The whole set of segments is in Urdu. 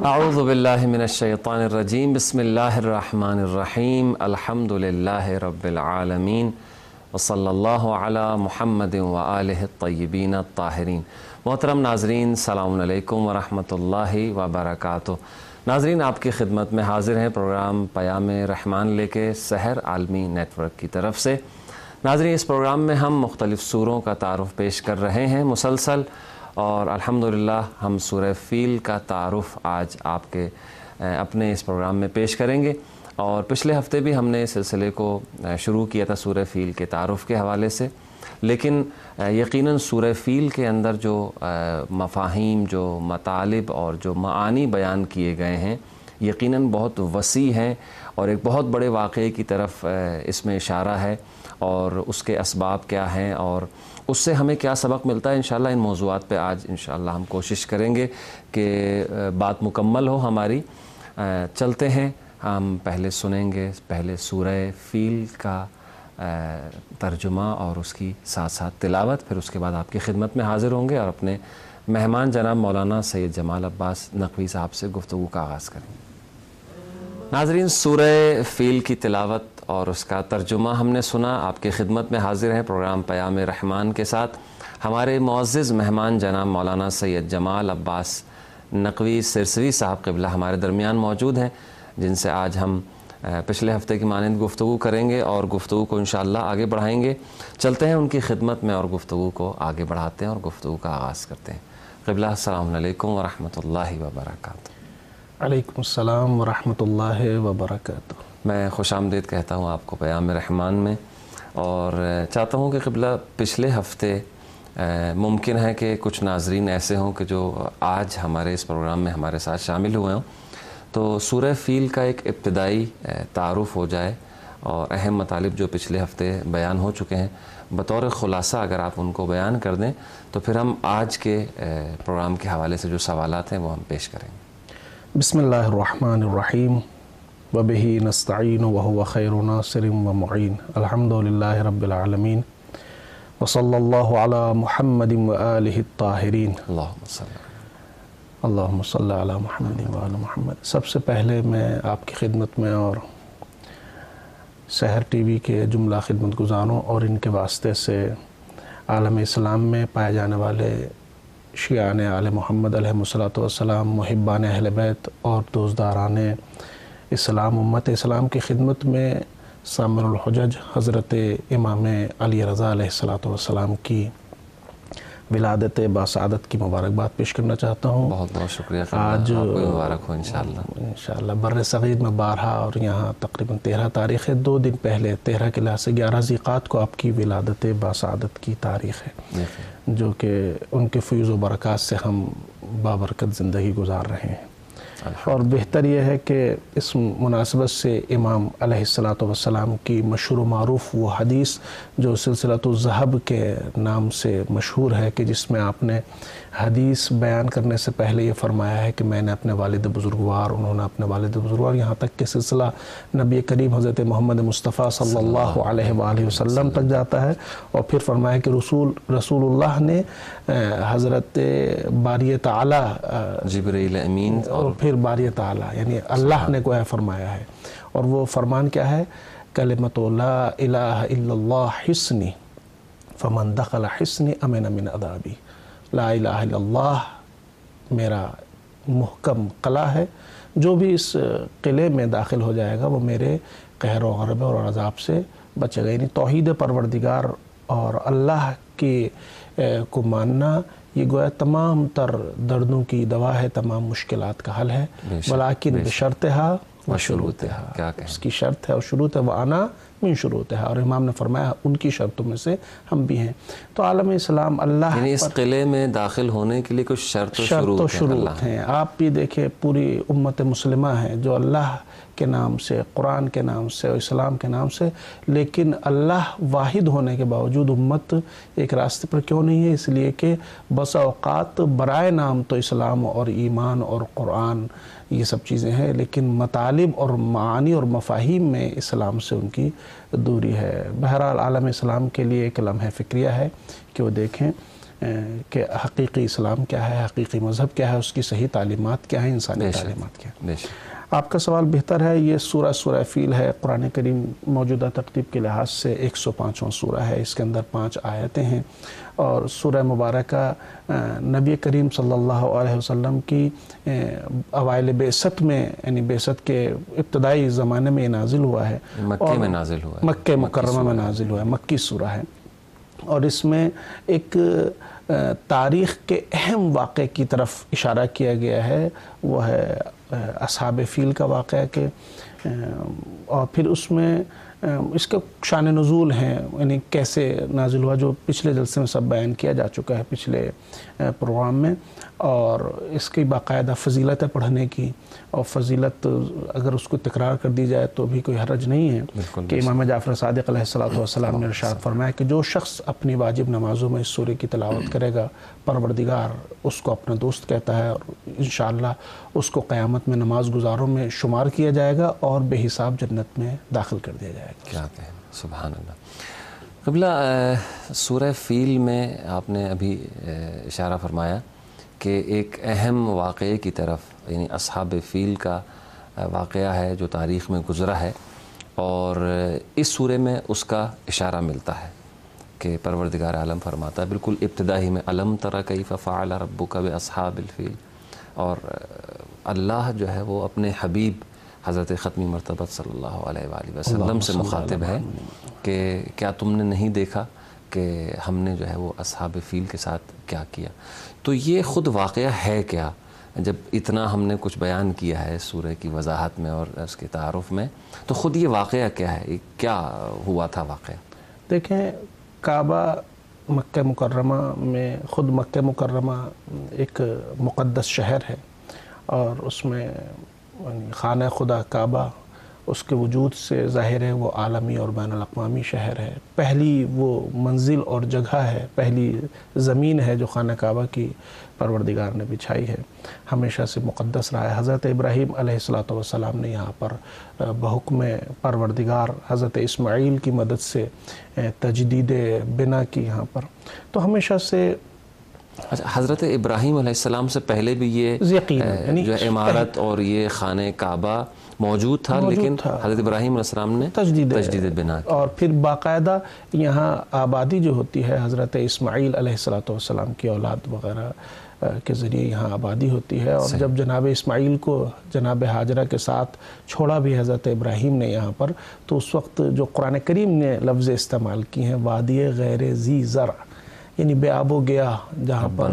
اعوذ باللہ من الشیطان الرجیم بسم اللہ الرحمن الرحیم الحمد للہ رب العالمین وصلی اللہ علی محمد وآلہ الطیبین الطاہرین۔ محترم ناظرین، السلام علیکم ورحمۃ اللہ وبرکاتہ۔ ناظرین، آپ کی خدمت میں حاضر ہیں پروگرام پیام رحمان لے کے سحر عالمی نیٹ ورک کی طرف سے۔ ناظرین، اس پروگرام میں ہم مختلف سوروں کا تعارف پیش کر رہے ہیں مسلسل، اور الحمدللہ ہم سورہ فیل کا تعارف آج آپ کے اپنے اس پروگرام میں پیش کریں گے۔ اور پچھلے ہفتے بھی ہم نے اس سلسلے کو شروع کیا تھا سورہ فیل کے تعارف کے حوالے سے، لیکن یقیناً سورہ فیل کے اندر جو مفاہیم، جو مطالب اور جو معانی بیان کیے گئے ہیں یقیناً بہت وسیع ہیں، اور ایک بہت بڑے واقعے کی طرف اس میں اشارہ ہے، اور اس کے اسباب کیا ہیں اور اس سے ہمیں کیا سبق ملتا ہے۔ انشاءاللہ ان موضوعات پہ آج انشاءاللہ ہم کوشش کریں گے کہ بات مکمل ہو ہماری۔ چلتے ہیں، ہم پہلے سنیں گے پہلے سورہ فیل کا ترجمہ اور اس کی ساتھ ساتھ تلاوت، پھر اس کے بعد آپ کی خدمت میں حاضر ہوں گے اور اپنے مہمان جناب مولانا سید جمال عباس نقوی صاحب سے گفتگو کا آغاز کریں گے۔ ناظرین، سورہ فیل کی تلاوت اور اس کا ترجمہ ہم نے سنا۔ آپ کی خدمت میں حاضر ہیں پروگرام پیام رحمان کے ساتھ ہمارے معزز مہمان جناب مولانا سید جمال عباس نقوی سرسوی صاحب قبلہ ہمارے درمیان موجود ہیں، جن سے آج ہم پچھلے ہفتے کی مانند گفتگو کریں گے اور گفتگو کو انشاءاللہ آگے بڑھائیں گے۔ چلتے ہیں ان کی خدمت میں اور گفتگو کو آگے بڑھاتے ہیں اور گفتگو کا آغاز کرتے ہیں۔ قبلہ السلام علیکم ورحمۃ اللہ وبرکاتہ۔ علیکم السلام ورحمۃ اللہ وبرکاتہ۔ میں خوش آمدید کہتا ہوں آپ کو پیام رحمان میں، اور چاہتا ہوں کہ قبلہ پچھلے ہفتے ممکن ہے کہ کچھ ناظرین ایسے ہوں کہ جو آج ہمارے اس پروگرام میں ہمارے ساتھ شامل ہوئے ہوں، تو سورہ فیل کا ایک ابتدائی تعارف ہو جائے اور اہم مطالب جو پچھلے ہفتے بیان ہو چکے ہیں بطور خلاصہ اگر آپ ان کو بیان کر دیں تو پھر ہم آج کے پروگرام کے حوالے سے جو سوالات ہیں وہ ہم پیش کریں گے۔ بسم اللہ الرحمن الرحیم وبہ نستعین وہو خیر ناصر ومعین الحمد للہ رب العالمین وصلی اللہ علی محمد وآلہ الطاہرین اللہم صلی علی محمد وآل محمد۔ سب سے پہلے میں آپ کی خدمت میں اور سحر ٹی وی کے جملہ خدمت گزاروں اور ان کے واسطے سے عالم اسلام میں پائے جانے والے شیعان آل محمد علیہ الصلوۃ والسلام، محبان اہل بیت اور دوستداران اسلام، امت اسلام کی خدمت میں سامر الحجج حضرت امام علی رضا علیہ الصلوۃ والسلام کی ولادت باسعادت کی مبارکباد پیش کرنا چاہتا ہوں۔ بہت بہت شکریہ، آج آپ کو مبارک ہو انشاءاللہ۔ انشاءاللہ بر صغیر میں 12 اور یہاں تقریباً 13 تاریخ ہے۔ 2 دن پہلے 13 کے لحاظ سے 11 ذیقعات کو آپ کی ولادت باسعادت کی تاریخ ہے، جو کہ ان کے فیض و برکات سے ہم بابرکت زندگی گزار رہے ہیں۔ اور بہتر یہ ہے کہ اس مناسبت سے امام علیہ الصلوۃ والسلام کی مشہور و معروف وہ حدیث جو سلسلۃ الذہب کے نام سے مشہور ہے، کہ جس میں آپ نے حدیث بیان کرنے سے پہلے یہ فرمایا ہے کہ میں نے اپنے والد بزرگوار، انہوں نے اپنے والد بزرگوار، یہاں تک کہ سلسلہ نبی کریم حضرت محمد مصطفیٰ صلی اللہ علیہ وآلہ وسلم تک جاتا ہے، اور پھر فرمایا کہ رسول اللہ نے حضرت باری تعالی جبرائیل امین اور پھر باری تعالی یعنی اللہ نے گویا فرمایا ہے، اور وہ فرمان کیا ہے؟ کلمۃ لا الہ الا اللہ حصنی فمن دخل حصنی امن من عذابی۔ لا الہ الا اللہ میرا محکم قلعہ ہے، جو بھی اس قلعے میں داخل ہو جائے گا وہ میرے قہر و غلبے اور عذاب سے بچے گا۔ یعنی توحید پروردگار اور اللہ کی کو ماننا یہ گویا تمام تر دردوں کی دوا ہے، تمام مشکلات کا حل ہے۔ ولیکن بشرطہا و شروطہا، اس کی شرط ہے اور شروط ہے، وَأَنَا من شروطہا، اور امام نے فرمایا ان کی شرطوں میں سے ہم بھی ہیں۔ تو عالم اسلام اللہ یعنی اس قلعے میں داخل ہونے کے لیے کچھ شرط و شروط ہیں۔ آپ بھی دیکھیں پوری امت مسلمہ ہے جو اللہ کے نام سے، قرآن کے نام سے اور اسلام کے نام سے، لیکن اللہ واحد ہونے کے باوجود امت ایک راستے پر کیوں نہیں ہے؟ اس لیے کہ بس اوقات برائے نام تو اسلام اور ایمان اور قرآن یہ سب چیزیں ہیں، لیکن مطالب اور معانی اور مفاہیم میں اسلام سے ان کی دوری ہے۔ بہرحال عالم اسلام کے لیے ایک لمحہ فکریہ ہے کہ وہ دیکھیں کہ حقیقی اسلام کیا ہے، حقیقی مذہب کیا ہے، اس کی صحیح تعلیمات کیا ہیں، انسانی تعلیمات کیا ہیں۔ آپ کا سوال بہتر ہے۔ یہ سورہ فیل ہے، قرآن کریم موجودہ ترتیب کے لحاظ سے 105واں سورہ ہے، اس کے اندر 5 آیتیں ہیں، اور سورہ مبارکہ نبی کریم صلی اللہ علیہ وسلم کی اوائل بعثت میں، یعنی بعثت کے ابتدائی زمانے میں نازل ہوا ہے، مکہ میں نازل ہوا ہے، مکہ مکرمہ میں نازل ہوا ہے، مکی سورہ ہے، اور اس میں ایک تاریخ کے اہم واقعے کی طرف اشارہ کیا گیا ہے، وہ ہے اصحاب فیل کا واقعہ کے، اور پھر اس میں اس کے شان نزول ہیں، یعنی کیسے نازل ہوا، جو پچھلے جلسے میں سب بیان کیا جا چکا ہے پچھلے پروگرام میں، اور اس کی باقاعدہ فضیلت ہے پڑھنے کی، اور فضیلت اگر اس کو تکرار کر دی جائے تو بھی کوئی حرج نہیں ہے کہ امام جعفر صادق علیہ السلام نے ارشاد فرمایا کہ جو شخص اپنی واجب نمازوں میں اس سورے کی تلاوت کرے گا، پروردگار اس کو اپنا دوست کہتا ہے، اور انشاءاللہ اس کو قیامت میں نماز گزاروں میں شمار کیا جائے گا اور بے حساب جنت میں داخل کر دیا جائے گا۔ کیا کہیں، سبحان اللہ۔ قبلہ سورہ فیل میں آپ نے ابھی اشارہ فرمایا کہ ایک اہم واقعے کی طرف، یعنی اصحاب فیل کا واقعہ ہے جو تاریخ میں گزرا ہے، اور اس سورے میں اس کا اشارہ ملتا ہے کہ پروردگار عالم فرماتا ہے بالکل ابتدا ہی میں، الم تر کیف فعل ربک باصحاب الفیل، اور اللہ جو ہے وہ اپنے حبیب حضرت ختمی مرتبہ صلی اللہ علیہ وآلہ وسلم سے مخاطب ہے کہ کیا تم نے نہیں دیکھا کہ ہم نے جو ہے وہ اصحاب فیل کے ساتھ کیا کیا؟ تو یہ خود واقعہ ہے کیا؟ جب اتنا ہم نے کچھ بیان کیا ہے سورہ کی وضاحت میں اور اس کے تعارف میں، تو خود یہ واقعہ کیا ہے، کیا ہوا تھا واقعہ؟ دیکھیں، کعبہ مکہ مکرمہ میں، خود مکہ مکرمہ ایک مقدس شہر ہے، اور اس میں خانہ خدا کعبہ اس کے وجود سے ظاہر ہے وہ عالمی اور بین الاقوامی شہر ہے، پہلی وہ منزل اور جگہ ہے، پہلی زمین ہے جو خانہ کعبہ کی پروردگار نے بچھائی ہے، ہمیشہ سے مقدس رہا ہے۔ حضرت ابراہیم علیہ السلام نے یہاں پر بحکم پروردگار حضرت اسماعیل کی مدد سے تجدید بنا کی یہاں پر، تو ہمیشہ سے حضرت ابراہیم علیہ السلام سے پہلے بھی یہ جو عمارت اور یہ خانہ کعبہ موجود تھا، لیکن حضرت ابراہیم علیہ السلام نے تجدید بنا کی، اور پھر باقاعدہ یہاں آبادی جو ہوتی ہے حضرت اسماعیل علیہ السلام کی اولاد وغیرہ کے ذریعے یہاں آبادی ہوتی ہے، اور جب جناب اسماعیل کو جناب ہاجرہ کے ساتھ چھوڑا بھی حضرت ابراہیم نے یہاں پر، تو اس وقت جو قرآن کریم نے لفظ استعمال کی ہیں، وادی غیر ذی زرع، یعنی بے آب و گیا جہاں پر،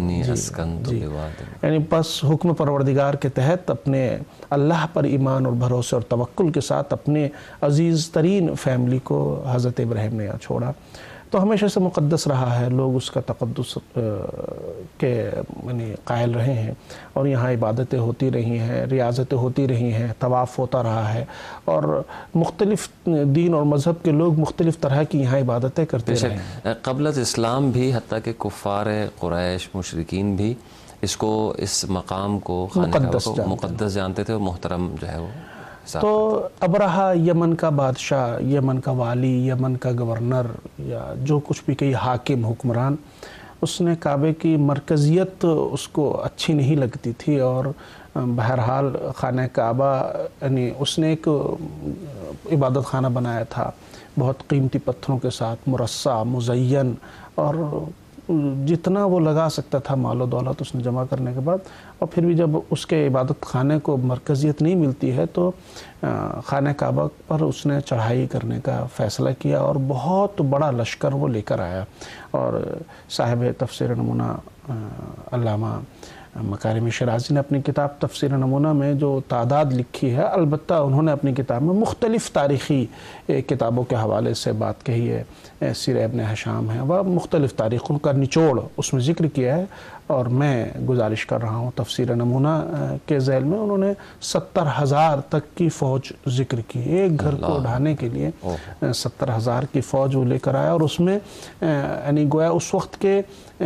یعنی بس حکم پروردگار کے تحت اپنے اللہ پر ایمان اور بھروسے اور توکل کے ساتھ اپنے عزیز ترین فیملی کو حضرت ابراہیم نے یہاں چھوڑا، تو ہمیشہ سے مقدس رہا ہے، لوگ اس کا تقدس کے یعنی قائل رہے ہیں، اور یہاں عبادتیں ہوتی رہی ہیں، ریاضتیں ہوتی رہی ہیں، طواف ہوتا رہا ہے، اور مختلف دین اور مذہب کے لوگ مختلف طرح کی یہاں عبادتیں کرتے رہے ہیں۔ قبل از اسلام بھی حتیٰ کہ کفار قریش مشرکین بھی اس مقام کو مقدس جانتے تھے اور محترم جو ہے وہ۔ تو ابرہہ یمن کا بادشاہ، یمن کا والی، یمن کا گورنر، یا جو کچھ بھی کئی حاکم حکمران، اس نے کعبے کی مرکزیت اس کو اچھی نہیں لگتی تھی، اور بہرحال خانہ کعبہ یعنی اس نے ایک عبادت خانہ بنایا تھا، بہت قیمتی پتھروں کے ساتھ مرصع، مزین، اور جتنا وہ لگا سکتا تھا مال و دولت اس نے جمع کرنے کے بعد، اور پھر بھی جب اس کے عبادت خانے کو مرکزیت نہیں ملتی ہے تو خانہ کعبہ پر اس نے چڑھائی کرنے کا فیصلہ کیا، اور بہت بڑا لشکر وہ لے کر آیا، اور صاحب تفسیر نمونہ علامہ مکارم شرازی نے اپنی کتاب تفسیر نمونہ میں جو تعداد لکھی ہے، البتہ انہوں نے اپنی کتاب میں مختلف تاریخی کتابوں کے حوالے سے بات کہی ہے، سیر ابن ہشام ہے، وہ مختلف تاریخوں کا نچوڑ اس میں ذکر کیا ہے، اور میں گزارش کر رہا ہوں تفسیر نمونہ کے ذیل میں انہوں نے 70,000 تک کی فوج ذکر کی. ایک گھر کو ڈھانے کے لیے 70,000 کی فوج وہ لے کر آیا, اور اس میں یعنی گویا اس وقت کے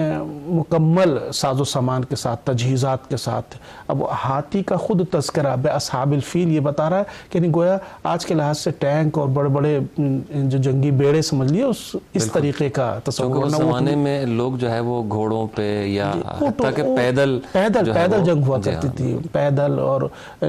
مکمل ساز و سامان کے ساتھ, تجہیزات کے ساتھ. اب ہاتھی کا خود تذکرہ بِأَصْحَابِ الْفِیل یہ بتا رہا ہے کہ گویا آج کے لحاظ سے ٹینک اور بڑے بڑے جو جنگی بیڑے سمجھ لیے اس طریقے کا تصور. اس زمانے میں لوگ جو ہے وہ گھوڑوں پہ یا حتیٰ کہ پیدل جنگ ہوا کرتی تھی, پیدل, اور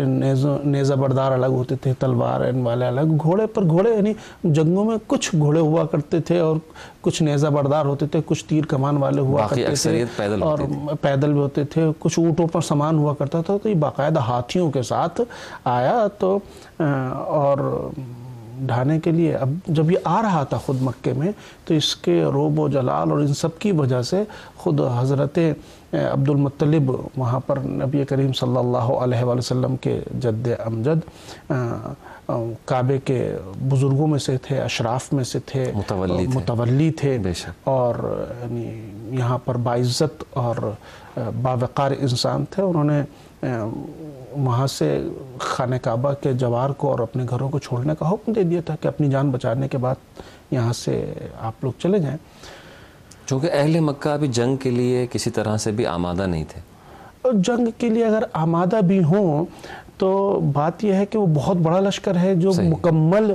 نیزہ بردار الگ ہوتے تھے, تلوار والے الگ. گھوڑے پر گھوڑے یعنی جنگوں میں کچھ گھوڑے ہوا کرتے تھے اور کچھ نیزہ بردار ہوتے تھے, کچھ تیر کمان والے ہوا کرتے تھے اور پیدل بھی ہوتے تھے, کچھ اونٹوں پر سامان ہوا کرتا تھا. تو یہ باقاعدہ ہاتھیوں کے ساتھ آیا تو اور ڈھانے کے لیے. اب جب یہ آ رہا تھا خود مکے میں تو اس کے روب و جلال اور ان سب کی وجہ سے خود حضرت عبد المطلب وہاں پر نبی کریم صلی اللہ علیہ وآلہ وسلم کے جد امجد کعبے کے بزرگوں میں سے تھے, اشراف میں سے تھے, متولی تھے, اور یہاں پر باعزت اور باوقار انسان تھے. انہوں نے وہاں سے خانہ کعبہ کے جوار کو اور اپنے گھروں کو چھوڑنے کا حکم دے دیا تھا کہ اپنی جان بچانے کے بعد یہاں سے آپ لوگ چلے جائیں. چونکہ اہل مکہ ابھی جنگ کے لیے کسی طرح سے بھی آمادہ نہیں تھے. جنگ کے لیے اگر آمادہ بھی ہوں تو بات یہ ہے کہ وہ بہت بڑا لشکر ہے جو مکمل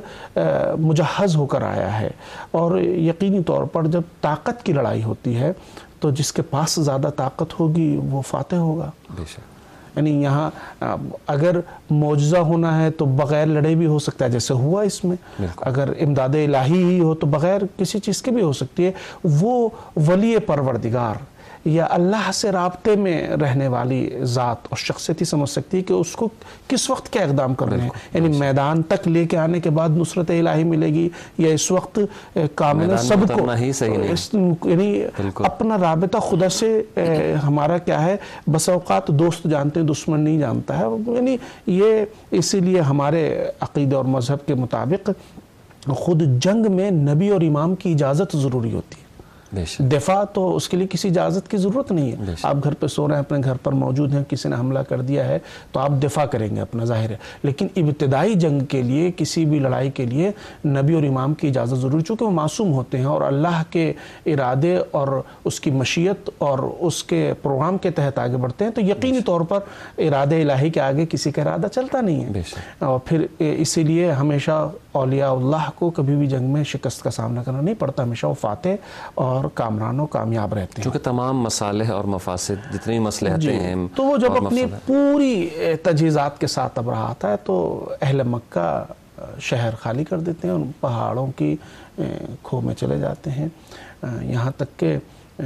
مجہز ہو کر آیا ہے, اور یقینی طور پر جب طاقت کی لڑائی ہوتی ہے تو جس کے پاس زیادہ طاقت ہوگی وہ فاتح ہوگا. یعنی یہاں اگر معجزہ ہونا ہے تو بغیر لڑے بھی ہو سکتا ہے, جیسے ہوا اس میں. اگر امداد الہی ہی ہو تو بغیر کسی چیز کے بھی ہو سکتی ہے. وہ ولی پروردگار یا اللہ سے رابطے میں رہنے والی ذات اور شخصیت ہی سمجھ سکتی ہے کہ اس کو کس وقت کیا اقدام کرنے ہیں. یعنی میدان تک لے کے آنے کے بعد نصرت الہی ملے گی, یا اس وقت کامل سب کو یعنی اپنا رابطہ خدا سے ہمارا کیا ہے, بس اوقات دوست جانتے ہیں دشمن نہیں جانتا ہے. یعنی یہ اسی لیے ہمارے عقیدے اور مذہب کے مطابق خود جنگ میں نبی اور امام کی اجازت ضروری ہوتی ہے. دفاع تو اس کے لیے کسی اجازت کی ضرورت نہیں ہے. آپ گھر پہ سو رہے ہیں, اپنے گھر پر موجود ہیں, کسی نے حملہ کر دیا ہے تو آپ دفاع کریں گے اپنا, ظاہر ہے. لیکن ابتدائی جنگ کے لیے, کسی بھی لڑائی کے لیے نبی اور امام کی اجازت ضروری, چونکہ وہ معصوم ہوتے ہیں اور اللہ کے ارادے اور اس کی مشیت اور اس کے پروگرام کے تحت آگے بڑھتے ہیں. تو یقینی طور پر ارادے الہی کے آگے کسی کا ارادہ چلتا نہیں ہے. اور پھر اسی لیے ہمیشہ اولیاء اللہ کو کبھی بھی جنگ میں شکست کا سامنا کرنا نہیں پڑتا, ہمیشہ وہ فاتح اور کامران و کامیاب رہتے ہیں. چونکہ تمام مصالح اور مفاسد جتنی مصلحتیں ہیں, تو وہ جب اپنی پوری تجہیزات کے ساتھ اب رہا آتا ہے تو اہل مکہ شہر خالی کر دیتے ہیں, ان پہاڑوں کی کھو میں چلے جاتے ہیں. یہاں تک کہ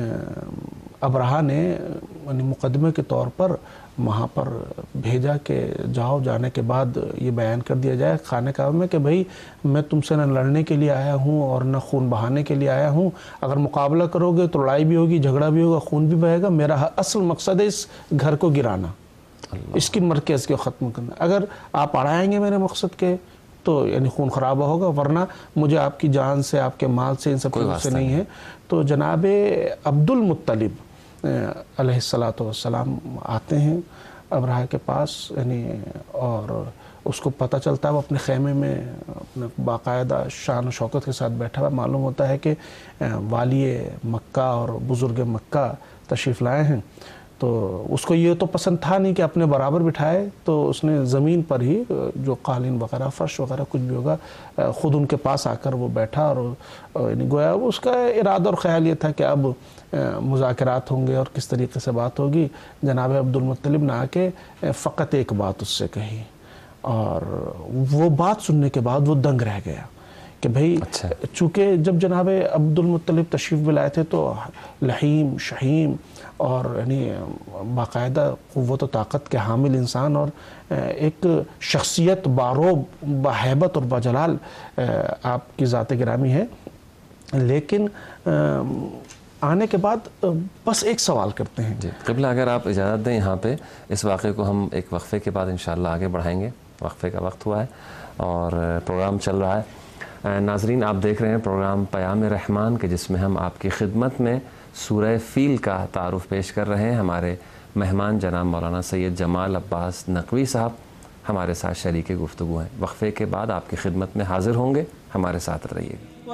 ابرہہ نے مقدمے کے طور پر وہاں پر بھیجا کہ جاؤ, جانے کے بعد یہ بیان کر دیا جائے خانہ کعبہ میں کہ بھئی میں تم سے نہ لڑنے کے لیے آیا ہوں اور نہ خون بہانے کے لیے آیا ہوں. اگر مقابلہ کرو گے تو لڑائی بھی ہوگی, جھگڑا بھی ہوگا, خون بھی بہے گا. میرا اصل مقصد ہے اس گھر کو گرانا, اس کی مرکز کو ختم کرنا. اگر آپ اڑائیں گے میرے مقصد کے تو یعنی خون خرابہ ہوگا, ورنہ مجھے آپ کی جان سے, آپ کے مال سے, ان سب چیزوں سے نہیں ہے. تو جناب عبد المطلب علیہ السلام آتے ہیں ابرہہ کے پاس, یعنی اور اس کو پتہ چلتا ہے, وہ اپنے خیمے میں اپنے باقاعدہ شان و شوکت کے ساتھ بیٹھا ہوا. معلوم ہوتا ہے کہ والی مکہ اور بزرگ مکہ تشریف لائے ہیں. تو اس کو یہ تو پسند تھا نہیں کہ اپنے برابر بٹھائے, تو اس نے زمین پر ہی جو قالین وغیرہ, فرش وغیرہ کچھ بھی ہوگا, خود ان کے پاس آ کر وہ بیٹھا. اور گویا اس کا ارادہ اور خیال یہ تھا کہ اب مذاکرات ہوں گے اور کس طریقے سے بات ہوگی. جناب عبد المطلب نے آ کے فقط ایک بات اس سے کہی, اور وہ بات سننے کے بعد وہ دنگ رہ گیا کہ بھئی چونکہ جب جناب عبد المطلب تشریف بھی لائے تھے تو لحیم شہیم اور یعنی باقاعدہ قوت و طاقت کے حامل انسان اور ایک شخصیت باروب, باہیبت اور باجلال آپ کی ذات گرامی ہے. لیکن آنے کے بعد بس ایک سوال کرتے ہیں. جی قبلہ, اگر آپ اجازت دیں یہاں پہ اس واقعے کو ہم ایک وقفے کے بعد انشاءاللہ آگے بڑھائیں گے. وقفے کا وقت ہوا ہے اور پروگرام چل رہا ہے. ناظرین, آپ دیکھ رہے ہیں پروگرام پیام رحمان کے, جس میں ہم آپ کی خدمت میں سورہ فیل کا تعارف پیش کر رہے ہیں۔ ہمارے مہمان جناب مولانا سید جمال عباس نقوی صاحب ہمارے ساتھ شریک گفتگو ہیں۔ وقفے کے بعد آپ کی خدمت میں حاضر ہوں گے، ہمارے ساتھ رہیے گا۔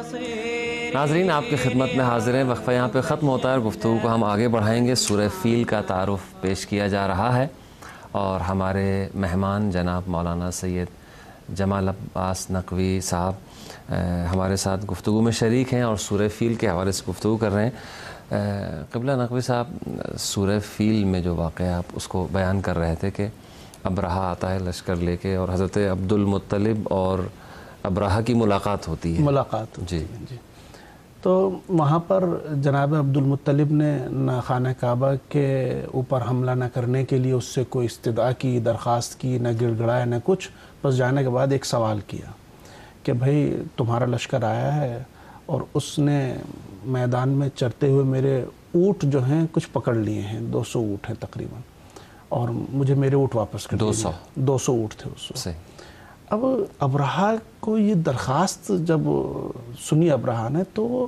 ناظرین آپ کی خدمت میں حاضر ہیں، وقفہ یہاں پہ ختم ہوتا ہے اور گفتگو کو ہم آگے بڑھائیں گے۔ سورہ فیل کا تعارف پیش کیا جا رہا ہے اور ہمارے مہمان جناب مولانا سید جمال عباس نقوی صاحب ہمارے ساتھ گفتگو میں شریک ہیں اور سورہ فیل کے حوالے سے گفتگو کر رہے ہیں۔ قبلہ نقوی صاحب، سورہ فیل میں جو واقعہ آپ اس کو بیان کر رہے تھے کہ ابرہہ آتا ہے لشکر لے کے اور حضرت عبد المطلب اور ابرہہ کی ملاقات ہوتی ہے۔ ملاقات جی جی، تو وہاں پر جناب عبد المطلب نے نہ خانہ کعبہ کے اوپر حملہ نہ کرنے کے لیے اس سے کوئی استدعا کی، درخواست کی، نہ گڑ گڑایا نہ کچھ، بس جانے کے بعد ایک سوال کیا کہ بھائی تمہارا لشکر آیا ہے اور اس نے میدان میں چرتے ہوئے میرے اونٹ جو ہیں کچھ پکڑ لیے ہیں، 200 اونٹ ہیں تقریباً، اور مجھے میرے اونٹ واپس کر 200 اونٹ تھے اس وقت۔ اب ابرہہ کو یہ درخواست جب سنی ابرہہ نے تو وہ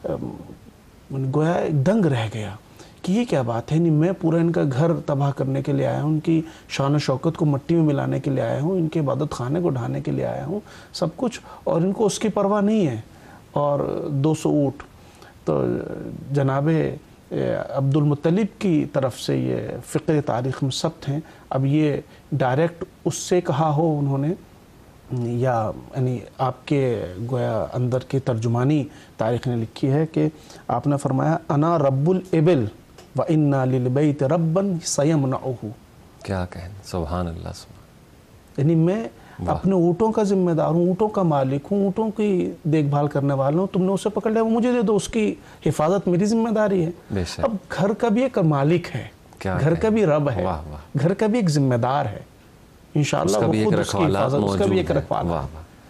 گویا ایک دنگ رہ گیا کہ یہ کیا بات ہے، میں پورا ان کا گھر تباہ کرنے کے لیے آیا ہوں، ان کی شان و شوکت کو مٹی میں ملانے کے لیے آیا ہوں، ان کے عبادت خانے کو ڈھانے کے لیے آیا ہوں، سب کچھ، اور ان کو اس کی پرواہ نہیں ہے، اور 200 اونٹ۔ تو جناب عبد المطلب کی طرف سے یہ فقہ تاریخ میں ثبت ہیں، اب یہ ڈائریکٹ اس سے کہا ہو انہوں نے یا یعنی آپ کے گویا اندر کی ترجمانی تاریخ نے لکھی ہے کہ آپ نے فرمایا انا رب الابل وَإِنَّا لِلْبَيْتِ رَبًّا سَيَمْنَعُهُ۔ کیا کہیں، سبحان اللہ سبحان، یعنی میں اپنے اونٹوں کا ذمہ دار ہوں، اونٹوں کا مالک ہوں، اونٹوں کی دیکھ بھال کرنے والا ہوں، تم نے اسے پکڑ لیا، وہ مجھے دے دو، اس کی حفاظت میری ذمہ داری ہے۔ اب گھر کا بھی ایک مالک ہے، گھر کا بھی رب ہے، گھر کا بھی ایک ذمہ دار ہے، انشاءاللہ وہ خود اس کی حفاظت، اس کا بھی ایک رکھوالا۔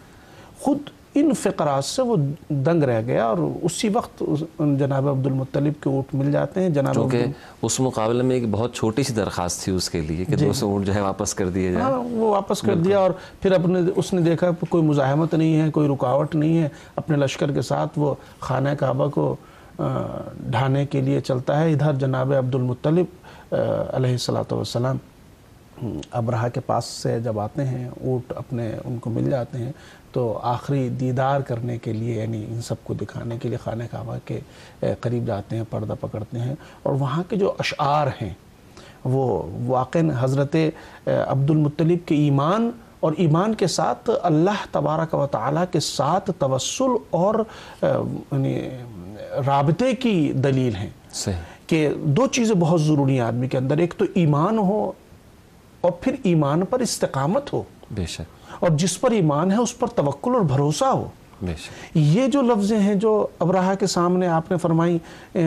خود ان فقرات سے وہ دنگ رہ گیا اور اسی وقت جناب عبد المطلب کے اونٹ مل جاتے ہیں۔ جناب چونکہ اس مقابلے میں ایک بہت چھوٹی سی درخواست تھی اس کے لیے کہ 200 اونٹ جو ہے واپس کر دیے جائیں، وہ واپس کر دیا، اور پھر اس نے دیکھا کوئی مزاحمت نہیں ہے، کوئی رکاوٹ نہیں ہے، اپنے لشکر کے ساتھ وہ خانہ کعبہ کو ڈھانے کے لیے چلتا ہے۔ ادھر جناب عبد المطلب علیہ الصلوۃ والسلام ابرہہ کے پاس سے جب آتے ہیں، اونٹ اپنے ان کو مل جاتے ہیں، تو آخری دیدار کرنے کے لیے یعنی ان سب کو دکھانے کے لیے خانہ کعبہ کے قریب جاتے ہیں، پردہ پکڑتے ہیں، اور وہاں کے جو اشعار ہیں وہ واقعاً حضرت عبد المطلب کے ایمان اور ایمان کے ساتھ اللہ تبارک و تعالیٰ کے ساتھ توسل اور یعنی رابطے کی دلیل ہیں کہ دو چیزیں بہت ضروری ہیں آدمی کے اندر، ایک تو ایمان ہو اور پھر ایمان پر استقامت ہو، بے شک، اور جس پر ایمان ہے اس پر توکل اور بھروسہ ہو۔ بے شک، یہ جو لفظیں ہیں جو ابرہہ کے سامنے آپ نے فرمائی،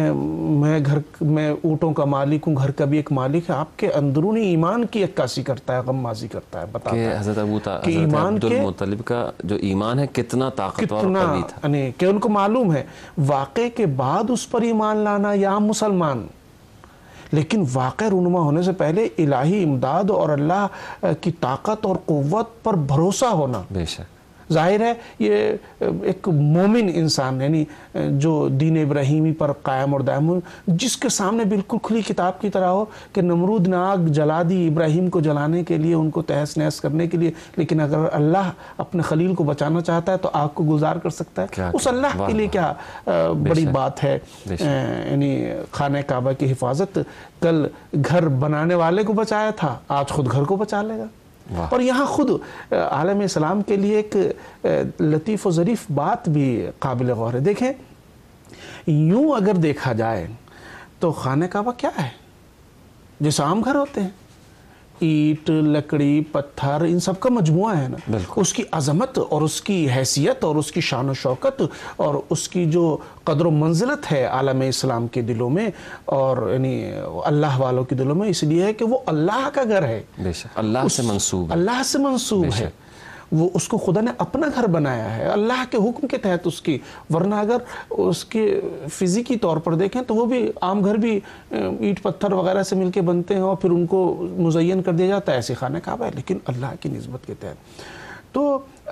میں اونٹوں کا مالک ہوں، گھر کا بھی ایک مالک ہے، آپ کے اندرونی ایمان کی عکاسی کرتا ہے، غمازی کرتا ہے، بتاتا ہے کہ حضرت عبد المطلب کا جو ایمان ہے کتنا طاقتور اور قوی تھا، یعنی کہ ان کو معلوم ہے واقعے کے بعد اس پر ایمان لانا یا عام مسلمان، لیکن واقع رونما ہونے سے پہلے الہی امداد اور اللہ کی طاقت اور قوت پر بھروسہ ہونا۔ بے شک، ظاہر ہے یہ ایک مومن انسان یعنی جو دین ابراہیمی پر قائم اور دائم ہو، جس کے سامنے بالکل کھلی کتاب کی طرح ہو کہ نمرود نے آگ جلا دی ابراہیم کو جلانے کے لیے، ان کو تہس نہس کرنے کے لیے، لیکن اگر اللہ اپنے خلیل کو بچانا چاہتا ہے تو آگ کو گزار کر سکتا ہے۔ اس اللہ کے لیے کیا بڑی بات ہے، یعنی خانہ کعبہ کی حفاظت۔ کل گھر بنانے والے کو بچایا تھا، آج خود گھر کو بچا لے گا۔ اور یہاں خود عالم اسلام کے لیے ایک لطیف و ظریف بات بھی قابل غور ہے۔ دیکھیں، یوں اگر دیکھا جائے تو خانہ کعبہ کیا ہے؟ جیسے عام گھر ہوتے ہیں، اینٹ، لکڑی، پتھر، ان سب کا مجموعہ ہے نا۔ اس کی عظمت اور اس کی حیثیت اور اس کی شان و شوکت اور اس کی جو قدر و منزلت ہے عالم اسلام کے دلوں میں اور یعنی اللہ والوں کے دلوں میں، اس لیے ہے کہ وہ اللہ کا گھر ہے، بے شک، اللہ سے منسوب ہے، اللہ سے منسوب ہے، وہ اس کو خدا نے اپنا گھر بنایا ہے اللہ کے حکم کے تحت اس کی، ورنہ اگر اس کے فزیکی طور پر دیکھیں تو وہ بھی عام گھر بھی اینٹ پتھر وغیرہ سے مل کے بنتے ہیں اور پھر ان کو مزین کر دیا جاتا ہے، ایسے خانہ کعبہ ہے، لیکن اللہ کی نسبت کے تحت۔ تو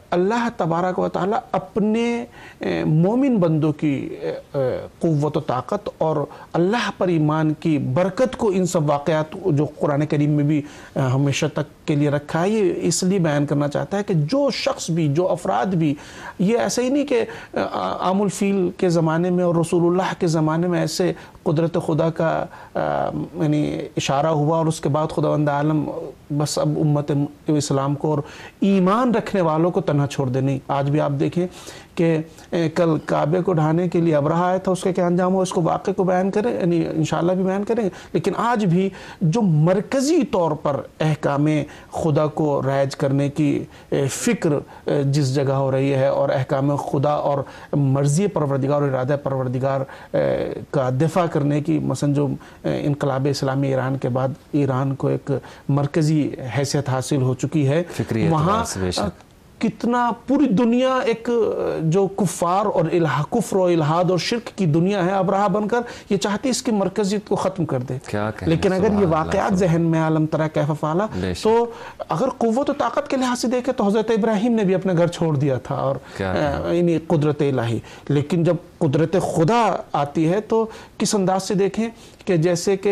अल्लाह तबारक व तआला अपने मोमिन बंदों की क़ुव्वत व ताकत और अल्लाह पर ईमान की बरकत को इन सब वाक़यात जो कुरान करीम में भी हमेशा तक के लिए रखा है, ये इसलिए बयान करना चाहता है कि जो शख्स भी, जो अफराद भी, ये ऐसे ही नहीं कि आमुल फ़ील के ज़माने में और रसूलुल्लाह के ज़माने में ऐसे कुदरत खुदा का यानी इशारा हुआ और उसके बाद खुदावंद आलम बस अब उम्मत इस्लाम को और ईमान रखने वालों को तन्हा छोड़ दे। नहीं, आज भी आप देखें कि कल काबे को ढाने के लिए अबरहा आया था, उसका क्या अंजाम हो, इसको वाक़े को बयान करें, यानी इंशाअल्लाह भी बयान करेंगे। लेकिन आज भी जो मरकज़ी तौर पर अहकामे खुदा को राइज करने की फ़िक्र जिस जगह हो रही है और अहकामे खुदा और मर्ज़ी परवरदिगार और इरादा परवरदिगार का दिफा करने की, मसलन जो इनकलाब इस्लामी ईरान के बाद ईरान को एक मरकज़ी हैसियत हासिल हो चुकी है, वहाँ कितना पूरी दुनिया एक जो कुफ़ार और कुफ्र और इल्हाद और शिर्क की दुनिया है, अबरहा बनकर ये चाहती है इसकी मरकज़ियत को ख़त्म कर दे। लेकिन अगर ये वाक़यात ज़हन में आलम तरा कैफ़ फ़ाला, तो अगर क़ुव्वत व ताकत के लिहाज से देखें तो हज़रत इब्राहीम ने भी अपना घर छोड़ दिया था और यानी कुदरत इलाही। लेकिन जब कुदरत खुदा आती है तो किस अंदाज से देखें कि जैसे कि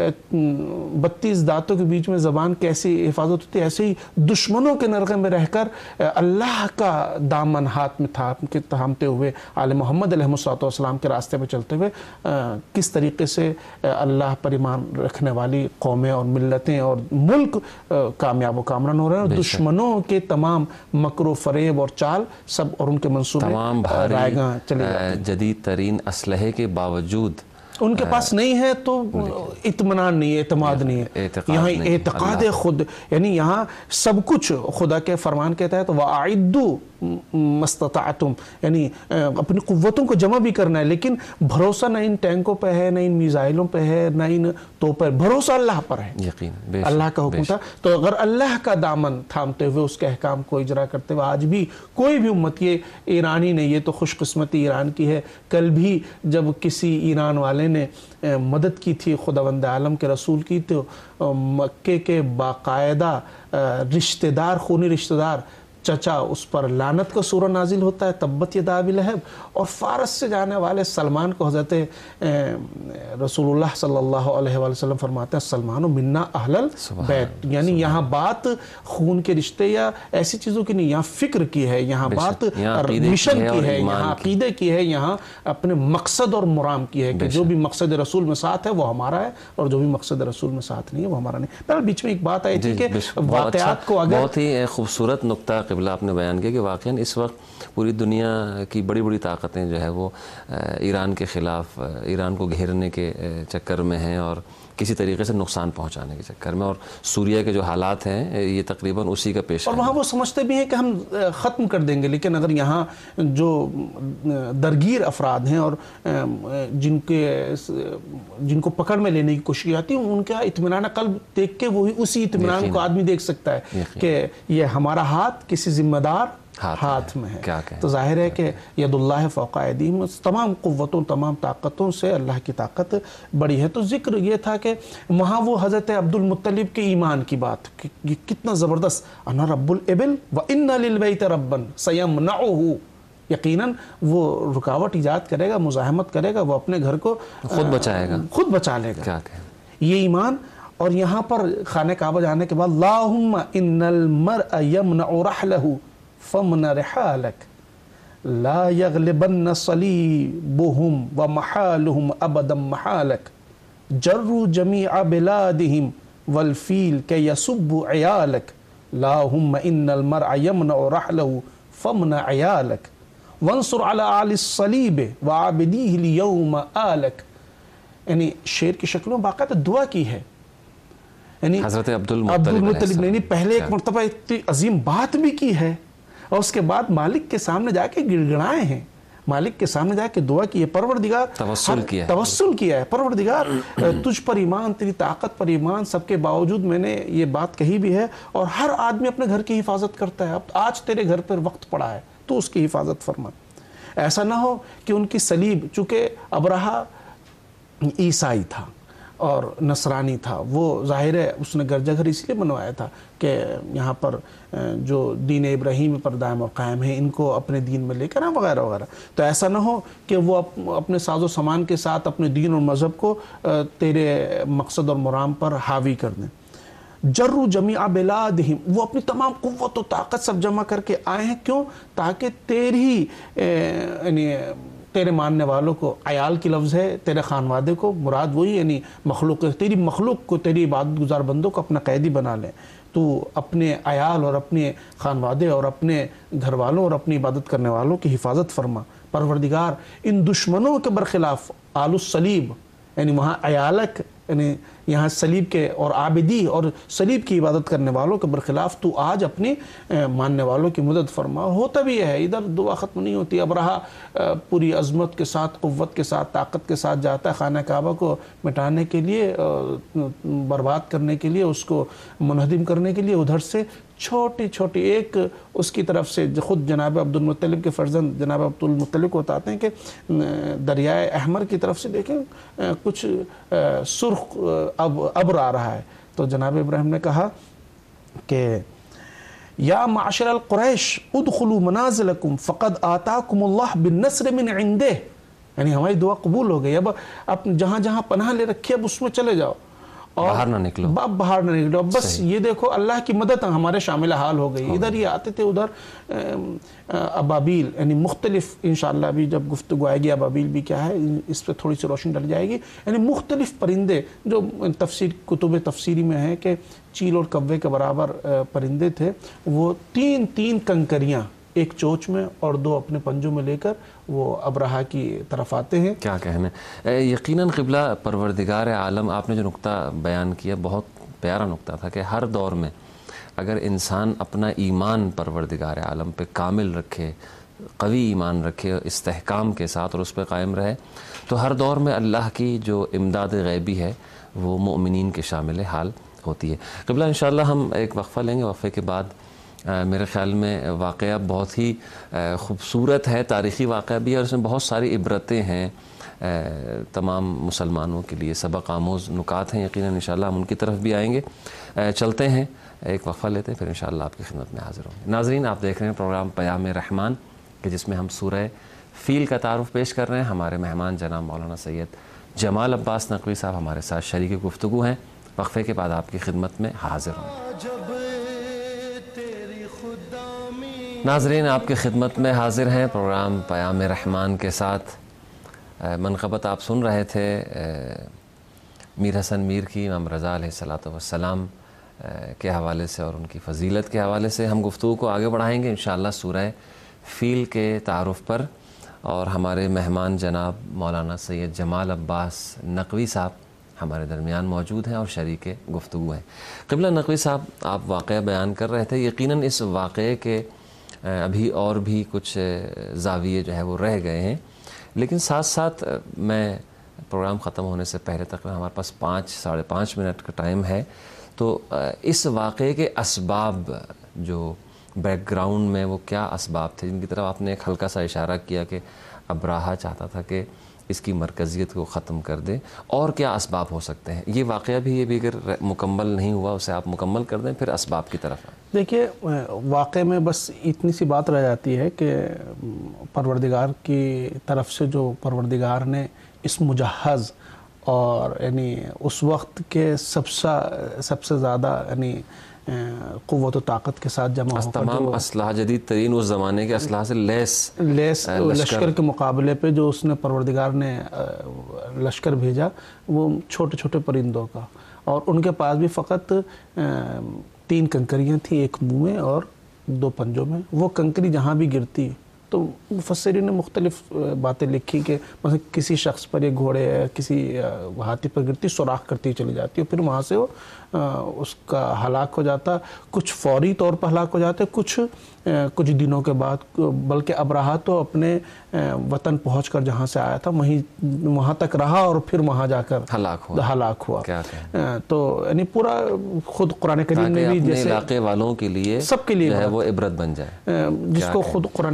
32 दांतों के बीच में ज़बान कैसी हिफाजत होती है, ऐसे ही दुश्मनों के नरक़े में रहकर अल्लाह का दामन हाथ में थामते हुए आले मोहम्मद अलैहिस्सलाम के रास्ते पर चलते हुए किस तरीके से अल्लाह पर ईमान रखने वाली कौमें और मिल्लतें और मुल्क कामयाब व कामरान हो रहे हैं, और दुश्मनों के तमाम मकरो फरेब और चाल सब और उनके मंसूबे रायगां चले जाते हैं। जदीद तरीन असलहे के बावजूद उनके पास नहीं है तो इत्मीनान नहीं है, एतमाद नहीं है। यहाँ एतकाद खुद, यानी यहाँ सब कुछ खुदा के फरमान के तहत वाइदू मस्तताअतुम, यानी अपनी कुव्वतों को जमा भी करना है, लेकिन भरोसा न इन टैंकों पे है, न इन मिसाइलों पे है, न इन तोपों पर, भरोसा अल्लाह पर है। यकीन अल्लाह का हुक्म था, तो अगर अल्लाह का दामन थामते हुए उसके अहकाम को इजरा करते हुए आज भी कोई भी उम्मत, ये ईरानी नहीं, ये तो खुशकिस्मती ईरान की है। कल भी जब किसी ईरान वाले ने मदद की थी खुदावंद आलम के रसूल की, तो मक्के के बाकायदा रिश्तेदार, खूनी रिश्तेदार चचा, उस पर लानत का सूरा नाजिल होता है, तब्बत यदा अबी लहब, और फारस से जाने वाले सलमान को हज़रत रसूलुल्लाह सल्लल्लाहु अलैहि वसल्लम फरमाते हैं सलमान मिन्ना अहलल बैत, यानी यहाँ बात खून के रिश्ते या ऐसी चीज़ों की नहीं, यहाँ फ़िक्र की है, यहाँ बात मिशन की है, यहाँ अक़ीदे की है, यहाँ अपने मकसद और मुराम की है कि जो भी मकसद रसूल में साथ है वो हमारा है और जो भी मकसद रसूल में साथ नहीं है वो हमारा नहीं। पर बीच में एक बात आई थी कि वाक़यात को अगर बहुत ही खूबसूरत नुक्ता क़िबला आपने बयान किया कि वाक़ई इस वक्त पूरी दुनिया की बड़ी बड़ी ताकतें जो है वो ईरान के ख़िलाफ़, ईरान को घेरने के चक्कर में हैं और किसी तरीके से नुकसान पहुंचाने के चक्कर में, और सूरिया के जो हालात हैं ये तकरीबन उसी का पेश है। और वहाँ वो समझते भी हैं कि हम ख़त्म कर देंगे, लेकिन अगर यहाँ जो दरगीर अफराद हैं और जिनको पकड़ में लेने की कोशिश की जाती है, उनका इत्मीनान क़ल्ब देख के वही उसी इत्मीनान को आदमी देख सकता है कि ये हमारा हाथ किसी ज़िम्मेदार हाथ में है। तो जाहिर है कि यदुल्लाह फौका अयदीहिम, तमाम कुव्वतों, तमाम ताकतों से अल्लाह की ताकत बड़ी है। तो जिक्र ये था कि वहाँ वो हज़रत अब्दुल मुत्तलिब के ईमान की बात कि कितना ज़बरदस्त, अना रब्बुल इबिल व इन्ना लिल बैति रब्बन सयमनउहु, यकीनन वो रुकावट ईजाद करेगा, मुज़ाहमत करेगा, वो अपने घर को खुद बचाएगा, खुद बचा लेगा। ये ईमान, और यहाँ पर खाने काबा जाने के बाद अल्लाहुम्मा इन्नल मरअ यमनउ रहलहु फमन रिहालक ला यगलिबन्न सलीबुहुम व महालुहुम अबदम महालक जर्रु जमीअ बिलादिहिम वल फील के यसुब्बु अयालक लाहुम्मा इन्नल मरअ यमनउ रहलहु फमन अयालक वंसुर अला आलिस सलीब व आबिदीहि लियौम आलक। यानी शेर की शक्ल में बाकायदा दुआ की है, यानी हज़रत अब्दुल मुत्तलिब ने पहले एक मरतबा इतनी अजीम बात भी की है और उसके बाद मालिक के सामने जाके गिड़गिड़ाए हैं, मालिक के सामने जाके दुआ की है, परवरदिगार तवस्सुल किया है, परवरदिगार तुझ पर ईमान, तेरी ताकत पर ईमान, सबके बावजूद मैंने ये बात कही भी है। और हर आदमी अपने घर की हिफाजत करता है, अब आज तेरे घर पर वक्त पड़ा है तो उसकी हिफाजत फरमा। ऐसा ना हो कि उनकी सलीब, चूँकि अबरहा ईसाई था اور نصرانی تھا. وہ ظاہر ہے اس نے گرجا گھر اس لیے بنوایا تھا کہ یہاں پر جو دین ابراہیم پر دائم اور قائم ہے ان کو اپنے دین میں لے کر آئیں وغیرہ وغیرہ. تو ایسا نہ ہو کہ وہ اپنے ساز و سامان کے ساتھ اپنے دین اور مذہب کو تیرے مقصد اور مرام پر حاوی کر دیں. جرو جمیع بلادہم، وہ اپنی تمام قوت و طاقت سب جمع کر کے آئے ہیں. کیوں؟ تاکہ تیری یعنی تیرے ماننے والوں کو، عیال کی لفظ ہے، تیرے خانوادے کو مراد وہی یعنی مخلوق، تیری مخلوق کو، تیری عبادت گزار بندوں کو اپنا قیدی بنا لیں. تو اپنے عیال اور اپنے خانوادے اور اپنے گھر والوں اور اپنی عبادت کرنے والوں کی حفاظت فرما. پروردگار ان دشمنوں کے برخلاف آل الصلیب، یعنی وہاں عیالک یعنی یہاں صلیب کے اور عابدی اور صلیب کی عبادت کرنے والوں کے برخلاف تو آج اپنی ماننے والوں کی مدد فرما. ہوتا بھی ہے، ادھر دعا ختم نہیں ہوتی. ابرہا پوری عظمت کے ساتھ، قوت کے ساتھ، طاقت کے ساتھ جاتا ہے خانہ کعبہ کو مٹانے کے لیے، برباد کرنے کے لیے، اس کو منہدم کرنے کے لیے. ادھر سے چھوٹی چھوٹی ایک اس کی طرف سے خود جناب عبد المطلب کے فرزند جناب عبد المطلب کو بتاتے ہیں کہ دریائے احمر کی طرف سے دیکھیں کچھ سرخ ابر آ رہا ہے. تو جناب ابراہیم نے کہا کہ یا معاشر القریش ادخلوا منازلکم فقد آتاکم اللہ بالنصر من عنده، یعنی ہماری دعا قبول ہو گئی. اب جہاں جہاں پناہ لے رکھی اب اس میں چلے جاؤ، باہر نہ نکلو، باہر نہ نکلو. بس یہ دیکھو اللہ کی مدد ہمارے شامل حال ہو گئی. ادھر یہ آتے تھے، ادھر ابابیل یعنی مختلف، انشاءاللہ ابھی جب گفتگو آئے گی ابابیل بھی کیا ہے اس پہ تھوڑی سی روشنی ڈل جائے گی. یعنی مختلف پرندے جو تفسیر کتب تفسیری میں ہیں کہ چیل اور کوے کے برابر پرندے تھے. وہ تین کنکریاں ایک چوچ میں اور 2 اپنے پنجوں میں لے کر وہ ابرہا کی طرف آتے ہیں. کیا کہنا ہے. یقیناً قبلہ پروردگار عالم، آپ نے جو نقطہ بیان کیا بہت پیارا نقطہ تھا کہ ہر دور میں اگر انسان اپنا ایمان پروردگار عالم پہ کامل رکھے، قوی ایمان رکھے استحکام کے ساتھ اور اس پہ قائم رہے، تو ہر دور میں اللہ کی جو امداد غیبی ہے وہ مؤمنین کے شامل حال ہوتی ہے. قبلہ انشاءاللہ ہم ایک وقفہ لیں گے. وقفے کے بعد میرے خیال میں واقعہ بہت ہی خوبصورت ہے، تاریخی واقعہ بھی ہے، اور اس میں بہت ساری عبرتیں ہیں، تمام مسلمانوں کے لیے سبق آموز نکات ہیں. یقیناً انشاءاللہ ہم ان کی طرف بھی آئیں گے. چلتے ہیں، ایک وقفہ لیتے ہیں، پھر انشاءاللہ آپ کی خدمت میں حاضر ہوں گے. ناظرین، آپ دیکھ رہے ہیں پروگرام پیام رحمان کہ جس میں ہم سورہ فیل کا تعارف پیش کر رہے ہیں. ہمارے مہمان جناب مولانا سید جمال عباس نقوی صاحب ہمارے ساتھ شریک گفتگو ہیں. وقفے کے بعد آپ کی خدمت میں حاضر ہوں گے. ناظرین، آپ کی خدمت میں حاضر ہیں پروگرام پیام رحمان کے ساتھ. منقبت آپ سن رہے تھے میر حسن میر کی امام رضا علیہ السلام کے حوالے سے اور ان کی فضیلت کے حوالے سے. ہم گفتگو کو آگے بڑھائیں گے انشاءاللہ سورہ فیل کے تعارف پر، اور ہمارے مہمان جناب مولانا سید جمال عباس نقوی صاحب ہمارے درمیان موجود ہیں اور شریک گفتگو ہیں. قبلہ نقوی صاحب، آپ واقعہ بیان کر رہے تھے. یقیناً اس واقعے کے ابھی اور بھی کچھ زاویے جو ہے وہ رہ گئے ہیں، لیکن ساتھ ساتھ میں پروگرام ختم ہونے سے پہلے تقریباً ہمارے پاس 5 – 5.5 منٹ کا ٹائم ہے، تو اس واقعے کے اسباب جو بیک گراؤنڈ میں وہ کیا اسباب تھے جن کی طرف آپ نے ایک ہلکا سا اشارہ کیا کہ ابراہا چاہتا تھا کہ اس کی مرکزیت کو ختم کر دے، اور کیا اسباب ہو سکتے ہیں؟ یہ واقعہ بھی یہ بھی اگر مکمل نہیں ہوا اسے آپ مکمل کر دیں، پھر اسباب کی طرف آئیں. دیکھیے، واقعے میں بس اتنی سی بات رہ جاتی ہے کہ پروردگار کی طرف سے جو پروردگار نے اس مجہز اور یعنی اس وقت کے سب سے زیادہ یعنی قوت و طاقت کے ساتھ جمع ہو کر تمام اسلحہ جدید ترین اس زمانے کے اسلحہ سے لیس لشکر کے مقابلے پہ جو اس نے پروردگار نے لشکر بھیجا وہ چھوٹے چھوٹے پرندوں کا، اور ان کے پاس بھی فقط 3 کنکریاں تھیں، ایک منہ میں اور 2 پنجوں میں. وہ کنکری جہاں بھی گرتی تو مفسرین نے مختلف باتیں لکھی کہ مثلا کسی شخص پر یہ گھوڑے یا کسی ہاتھی پر گرتی سوراخ کرتی چلی جاتی، اور پھر وہاں سے وہ اس کا ہلاک ہو جاتا. کچھ فوری طور پر ہلاک ہو جاتے، کچھ دنوں کے بعد. بلکہ ابراہا تو اپنے وطن پہنچ کر جہاں سے آیا تھا وہاں تک رہا اور پھر وہاں جا کر ہلاک ہوا. تو یعنی پورا خود قرآن کریم نے بھی جیسے علاقے والوں کے لیے سب کے لیے وہ عبرت بن جائے، جس کو خود قرآن کریم نے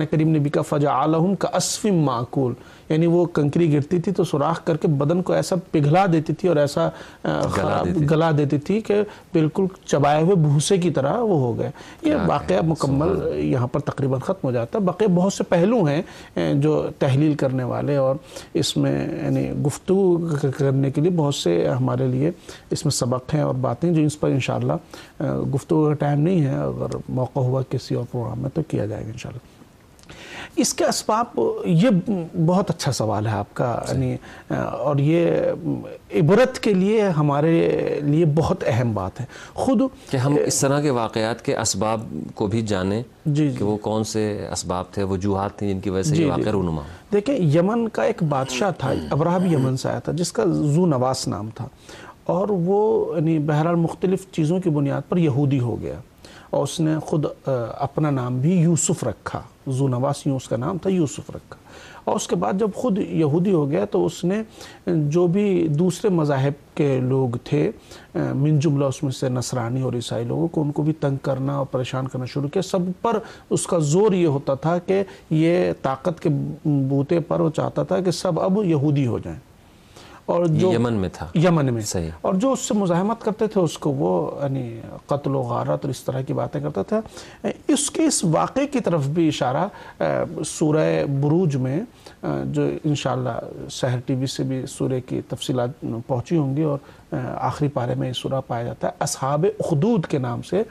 ربک فجعلہم کعصف معکول، یعنی وہ کنکری گرتی تھی تو سوراخ کر کے بدن کو ایسا پگھلا دیتی تھی اور ایسا گلا دیتی تھی کہ بالکل چبائے ہوئے بھوسے کی طرح وہ ہو گئے. یہ واقعہ مکمل یہاں پر تقریباً ختم ہو جاتا ہے. بقیہ بہت سے پہلو ہیں جو تحلیل کرنے والے اور اس میں یعنی گفتگو کرنے کے لیے بہت سے ہمارے لیے اس میں سبق ہیں اور باتیں جو اس پر انشاءاللہ گفتگو کا ٹائم نہیں ہے، اگر موقع ہوا کسی اور پروگرام میں تو کیا جائے گا انشاءاللہ. اس کے اسباب، یہ بہت اچھا سوال ہے آپ کا، یعنی اور یہ عبرت کے لیے ہمارے لیے بہت اہم بات ہے خود کہ ہم اس طرح کے واقعات کے اسباب کو بھی جانیں کہ وہ کون سے اسباب تھے، وجوہات تھیں جن کی وجہ سے یہ واقعہ رونما ہو. دیکھیں یمن کا ایک بادشاہ تھا، ابرہہ بھی یمن سے آیا تھا، جس کا ذو نواس نام تھا، اور وہ یعنی بہرحال مختلف چیزوں کی بنیاد پر یہودی ہو گیا اور اس نے خود اپنا نام بھی یوسف رکھا. ذو نواس یوں اس کا نام تھا، یوسف رکھا. اور اس کے بعد جب خود یہودی ہو گیا تو اس نے جو بھی دوسرے مذاہب کے لوگ تھے من جملہ اس میں سے نصرانی اور عیسائی لوگوں کو، ان کو بھی تنگ کرنا اور پریشان کرنا شروع کیا. سب پر اس کا زور یہ ہوتا تھا کہ یہ طاقت کے بوتے پر وہ چاہتا تھا کہ سب اب یہودی ہو جائیں. اور جو یمن میں تھا، یمن میں صحیح. اور جو اس سے مزاحمت کرتے تھے اس کو وہ یعنی قتل و غارت اور اس طرح کی باتیں کرتا تھا. اس کے اس واقعے کی طرف بھی اشارہ سورہ بروج میں، جو انشاءاللہ سحر ٹی وی سے بھی سورہ کی تفصیلات پہنچی ہوں گی، اور آخری پارے میں یہ سورہ پایا جاتا ہے. اصحاب اخدود کے نام سے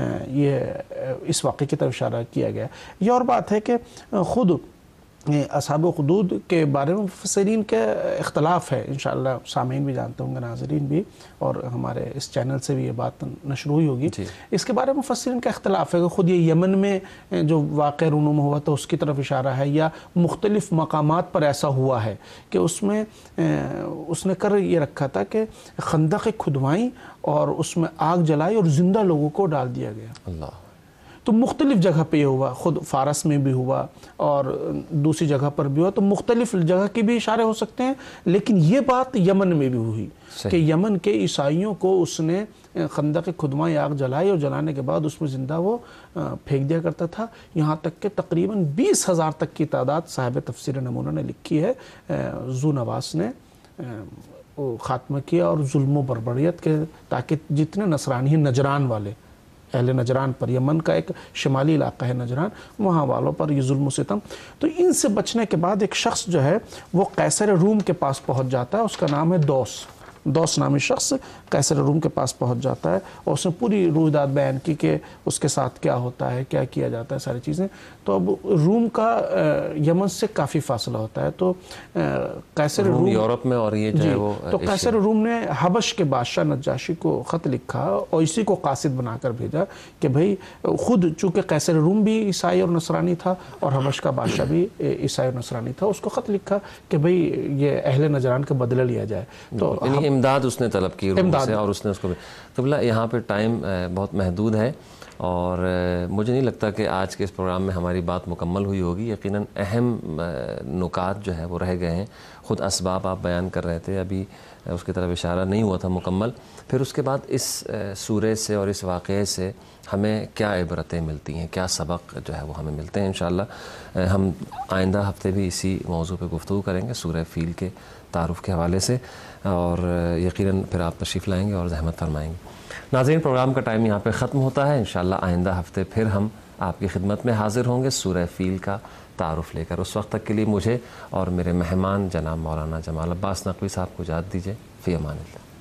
یہ اس واقعے کی طرف اشارہ کیا گیا. یہ اور بات ہے کہ خود اصحاب اخدود کے بارے میں مفسرین کے اختلاف ہے، انشاءاللہ سامعین بھی جانتے ہوں گے، ناظرین بھی، اور ہمارے اس چینل سے بھی یہ بات نشر ہوئی ہوگی. اس کے بارے میں مفسرین کا اختلاف ہے کہ خود یہ یمن میں جو واقعہ رونما ہوا تو اس کی طرف اشارہ ہے، یا مختلف مقامات پر ایسا ہوا ہے کہ اس میں اس نے کر یہ رکھا تھا کہ خندق کھدوائیں اور اس میں آگ جلائی اور زندہ لوگوں کو ڈال دیا گیا. اللہ. تو مختلف جگہ پہ یہ ہوا، خود فارس میں بھی ہوا اور دوسری جگہ پر بھی ہوا، تو مختلف جگہ کے بھی اشارے ہو سکتے ہیں. لیکن یہ بات یمن میں بھی ہوئی کہ یمن کے عیسائیوں کو اس نے خندق کھدوائیں آگ جلائی اور جلانے کے بعد اس میں زندہ وہ پھینک دیا کرتا تھا. یہاں تک کہ تقریباً 20,000 تک کی تعداد صاحب تفسیر نمونہ نے لکھی ہے ذو نواس نے خاتمہ کیا، اور ظلم و بربریت کے، تاکہ جتنے نصرانی ہیں نجران والے، اہل نجران پر، یمن کا ایک شمالی علاقہ ہے نجران، وہاں والوں پر یہ ظلم و ستم. تو ان سے بچنے کے بعد ایک شخص جو ہے وہ قیصر روم کے پاس پہنچ جاتا ہے. اس کا نام ہے دوس نامی شخص قیصر روم کے پاس پہنچ جاتا ہے اور اس نے پوری رویداد بیان کی کہ اس کے ساتھ کیا ہوتا ہے، کیا کیا جاتا ہے، ساری چیزیں. تو اب روم کا یمن سے کافی فاصلہ ہوتا ہے، تو قیصر روم یورپ میں، اور یہ جو ہے وہ تو قیصر روم نے حبش کے بادشاہ نجاشی کو خط لکھا اور اسی کو قاصد بنا کر بھیجا کہ بھئی خود چونکہ قیصر روم بھی عیسائی اور نصرانی تھا اور حبش کا بادشاہ بھی عیسائی اور نصرانی تھا، اس کو خط لکھا کہ بھئی یہ اہل نجران کا بدلہ لیا جائے. تو امداد اس نے طلب کی روم سے، اور اس نے اس کو بھی. تو یہاں پہ ٹائم بہت محدود ہے اور مجھے نہیں لگتا کہ آج کے اس پروگرام میں ہماری بات مکمل ہوئی ہوگی. یقیناً اہم نکات جو ہے وہ رہ گئے ہیں. خود اسباب آپ بیان کر رہے تھے، ابھی اس کی طرف اشارہ نہیں ہوا تھا مکمل. پھر اس کے بعد اس سورے سے اور اس واقعے سے ہمیں کیا عبرتیں ملتی ہیں، کیا سبق جو ہے وہ ہمیں ملتے ہیں. انشاءاللہ ہم آئندہ ہفتے بھی اسی موضوع پہ گفتگو کریں گے، سورہ فیل کے تعارف کے حوالے سے، اور یقیناً پھر آپ تشریف لائیں گے اور زحمت فرمائیں گے. ناظرین، پروگرام کا ٹائم یہاں پہ ختم ہوتا ہے. انشاءاللہ آئندہ ہفتے پھر ہم آپ کی خدمت میں حاضر ہوں گے سورہ فیل کا تعارف لے کر. اس وقت تک کے لیے مجھے اور میرے مہمان جناب مولانا جمال عباس نقوی صاحب کو اجازت دیجیے. فی امان اللہ.